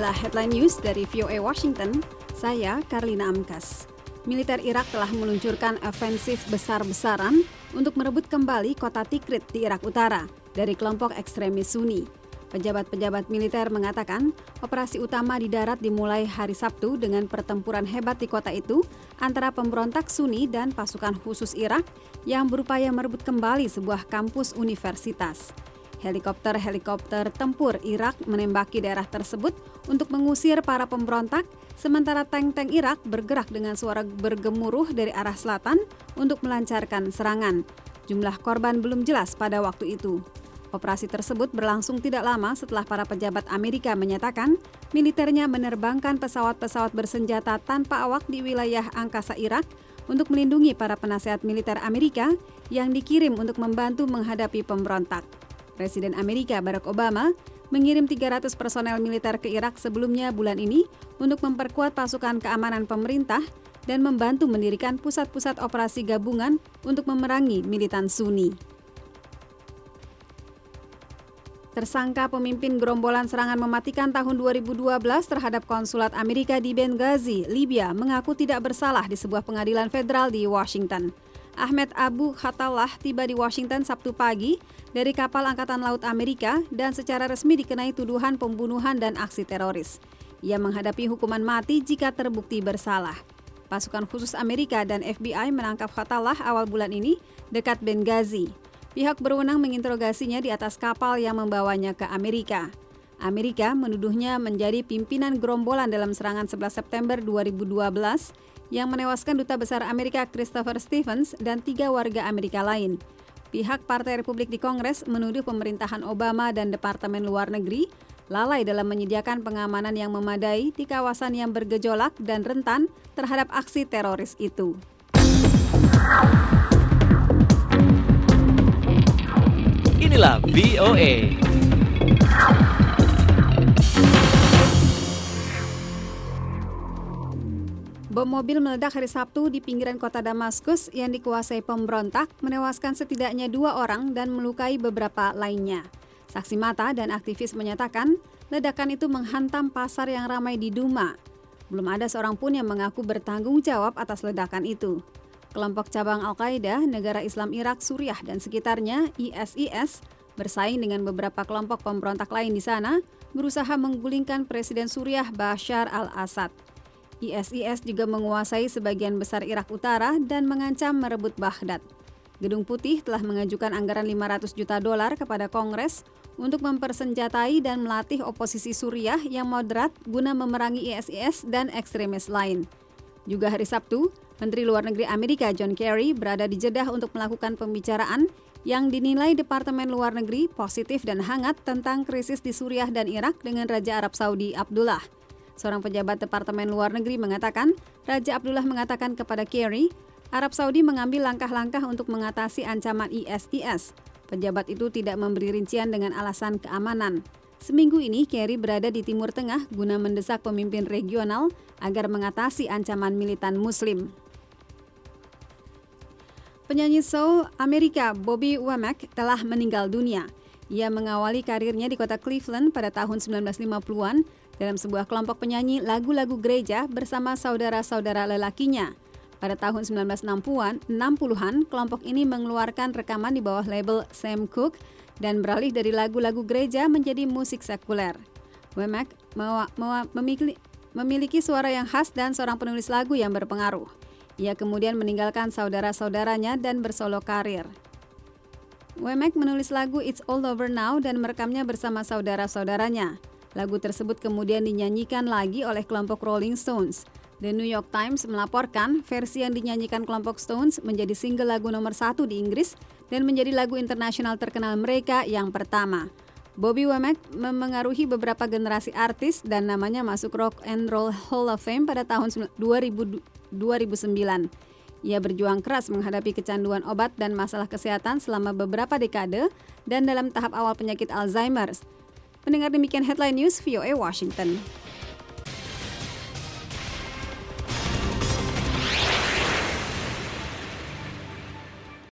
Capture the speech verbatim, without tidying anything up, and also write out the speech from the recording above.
Inilah headline news dari V O A Washington, saya Karlina Amkas. Militer Irak telah meluncurkan ofensif besar-besaran untuk merebut kembali kota Tikrit di Irak Utara dari kelompok ekstremis Sunni. Pejabat-pejabat militer mengatakan operasi utama di darat dimulai hari Sabtu dengan pertempuran hebat di kota itu antara pemberontak Sunni dan pasukan khusus Irak yang berupaya merebut kembali sebuah kampus universitas. Helikopter-helikopter tempur Irak menembaki daerah tersebut untuk mengusir para pemberontak, sementara tank-tank Irak bergerak dengan suara bergemuruh dari arah selatan untuk melancarkan serangan. Jumlah korban belum jelas pada waktu itu. Operasi tersebut berlangsung tidak lama setelah para pejabat Amerika menyatakan militernya menerbangkan pesawat-pesawat bersenjata tanpa awak di wilayah angkasa Irak untuk melindungi para penasehat militer Amerika yang dikirim untuk membantu menghadapi pemberontak. Presiden Amerika Barack Obama mengirim tiga ratus personel militer ke Irak sebelumnya bulan ini untuk memperkuat pasukan keamanan pemerintah dan membantu mendirikan pusat-pusat operasi gabungan untuk memerangi militan Sunni. Tersangka pemimpin gerombolan serangan mematikan tahun dua ribu dua belas terhadap konsulat Amerika di Benghazi, Libya, mengaku tidak bersalah di sebuah pengadilan federal di Washington. Ahmed Abu Khatallah tiba di Washington Sabtu pagi dari kapal Angkatan Laut Amerika dan secara resmi dikenai tuduhan pembunuhan dan aksi teroris. Ia menghadapi hukuman mati jika terbukti bersalah. Pasukan khusus Amerika dan F B I menangkap Khatallah awal bulan ini dekat Benghazi. Pihak berwenang menginterogasinya di atas kapal yang membawanya ke Amerika. Amerika menuduhnya menjadi pimpinan gerombolan dalam serangan sebelas September dua ribu dua belas yang menewaskan Duta Besar Amerika Christopher Stevens dan tiga warga Amerika lain. Pihak Partai Republik di Kongres menuduh pemerintahan Obama dan Departemen Luar Negeri lalai dalam menyediakan pengamanan yang memadai di kawasan yang bergejolak dan rentan terhadap aksi teroris itu. Inilah V O A. Bom mobil meledak hari Sabtu di pinggiran kota Damaskus yang dikuasai pemberontak menewaskan setidaknya dua orang dan melukai beberapa lainnya. Saksi mata dan aktivis menyatakan ledakan itu menghantam pasar yang ramai di Duma. Belum ada seorang pun yang mengaku bertanggung jawab atas ledakan itu. Kelompok cabang Al-Qaeda, Negara Islam Irak, Suriah, dan sekitarnya, I S I S, bersaing dengan beberapa kelompok pemberontak lain di sana, berusaha menggulingkan Presiden Suriah Bashar al-Assad. I S I S juga menguasai sebagian besar Irak Utara dan mengancam merebut Baghdad. Gedung Putih telah mengajukan anggaran lima ratus juta dolar kepada Kongres untuk mempersenjatai dan melatih oposisi Suriah yang moderat guna memerangi I S I S dan ekstremis lain. Juga hari Sabtu, Menteri Luar Negeri Amerika John Kerry berada di Jeddah untuk melakukan pembicaraan yang dinilai Departemen Luar Negeri positif dan hangat tentang krisis di Suriah dan Irak dengan Raja Arab Saudi Abdullah. Seorang pejabat Departemen Luar Negeri mengatakan, Raja Abdullah mengatakan kepada Kerry, Arab Saudi mengambil langkah-langkah untuk mengatasi ancaman I S I S. Pejabat itu tidak memberi rincian dengan alasan keamanan. Seminggu ini, Kerry berada di Timur Tengah guna mendesak pemimpin regional agar mengatasi ancaman militan Muslim. Penyanyi soul Amerika Bobby Womack telah meninggal dunia. Ia mengawali karirnya di kota Cleveland pada tahun sembilan belas lima puluhan dalam sebuah kelompok penyanyi lagu-lagu gereja bersama saudara-saudara lelakinya. Pada tahun sembilan belas enam puluhan, kelompok ini mengeluarkan rekaman di bawah label Sam Cooke dan beralih dari lagu-lagu gereja menjadi musik sekuler. Womack memiliki, memiliki suara yang khas dan seorang penulis lagu yang berpengaruh. Ia kemudian meninggalkan saudara-saudaranya dan bersolo karir. Womack menulis lagu It's All Over Now dan merekamnya bersama saudara-saudaranya. Lagu tersebut kemudian dinyanyikan lagi oleh kelompok Rolling Stones. The New York Times melaporkan versi yang dinyanyikan kelompok Stones menjadi single lagu nomor satu di Inggris dan menjadi lagu internasional terkenal mereka yang pertama. Bobby Womack memengaruhi beberapa generasi artis dan namanya masuk Rock and Roll Hall of Fame pada tahun dua ribu sembilan. Ia berjuang keras menghadapi kecanduan obat dan masalah kesehatan selama beberapa dekade dan dalam tahap awal penyakit Alzheimer. Mendengar demikian headline news V O A Washington.